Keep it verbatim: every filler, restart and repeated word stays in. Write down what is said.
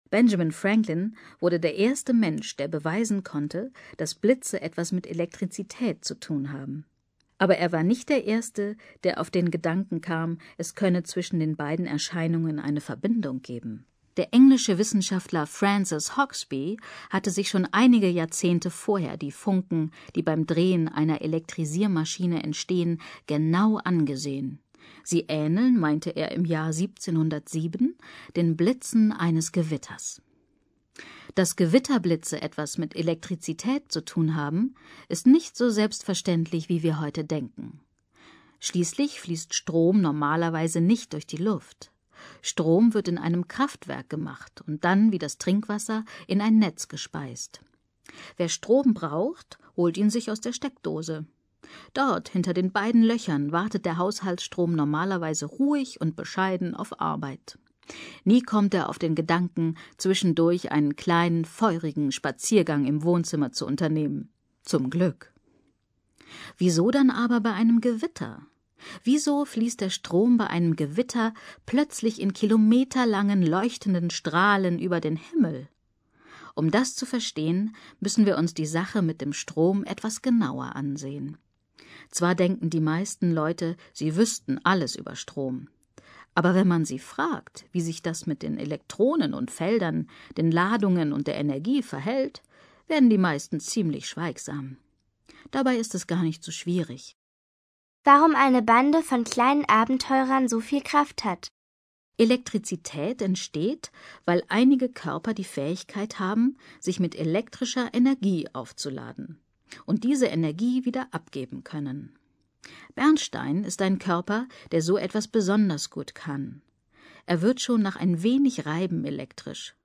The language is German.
Benjamin Franklin wurde der erste Mensch, der beweisen konnte, dass Blitze etwas mit Elektrizität zu tun haben. Aber er war nicht der Erste, der auf den Gedanken kam, es könne zwischen den beiden Erscheinungen eine Verbindung geben. Der englische Wissenschaftler Francis Hauksbee hatte sich schon einige Jahrzehnte vorher die Funken, die beim Drehen einer Elektrisiermaschine entstehen, genau angesehen. Sie ähneln, meinte er im Jahr siebzehnhundertsieben, den Blitzen eines Gewitters. Dass Gewitterblitze etwas mit Elektrizität zu tun haben, ist nicht so selbstverständlich, wie wir heute denken. Schließlich fließt Strom normalerweise nicht durch die Luft. Strom wird in einem Kraftwerk gemacht und dann, wie das Trinkwasser, in ein Netz gespeist. Wer Strom braucht, holt ihn sich aus der Steckdose. Dort, hinter den beiden Löchern, wartet der Haushaltsstrom normalerweise ruhig und bescheiden auf Arbeit. Nie kommt er auf den Gedanken, zwischendurch einen kleinen, feurigen Spaziergang im Wohnzimmer zu unternehmen. Zum Glück. Wieso dann aber bei einem Gewitter? Wieso fließt der Strom bei einem Gewitter plötzlich in kilometerlangen leuchtenden Strahlen über den Himmel? Um das zu verstehen, müssen wir uns die Sache mit dem Strom etwas genauer ansehen. Zwar denken die meisten Leute, sie wüssten alles über Strom. Aber wenn man sie fragt, wie sich das mit den Elektronen und Feldern, den Ladungen und der Energie verhält, werden die meisten ziemlich schweigsam. Dabei ist es gar nicht so schwierig. Warum eine Bande von kleinen Abenteurern so viel Kraft hat? Elektrizität entsteht, weil einige Körper die Fähigkeit haben, sich mit elektrischer Energie aufzuladen und diese Energie wieder abgeben können. Bernstein ist ein Körper, der so etwas besonders gut kann. Er wird schon nach ein wenig Reiben elektrisch.